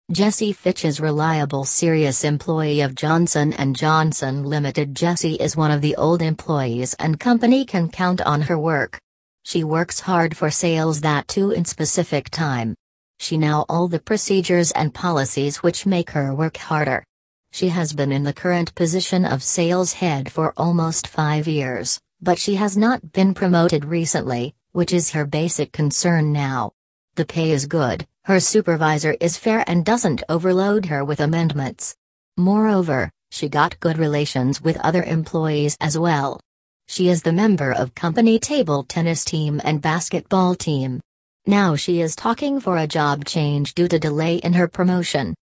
Jessie Fitch is reliable, serious employee of Johnson & Johnson Limited. Jessie is one of the old employees and company can count on her work. She works hard for sales, that too in specific time. She knows all the procedures and policies which make her work harder. She has been in the current position of sales head for almost 5 years, but she has not been promoted recently, which is her basic concern now. The pay is good, her supervisor is fair and doesn't overload her with amendments. Moreover, she got good relations with other employees as well. She is the member of company table tennis team and basketball team. Now she is talking for a job change due to delay in her promotion.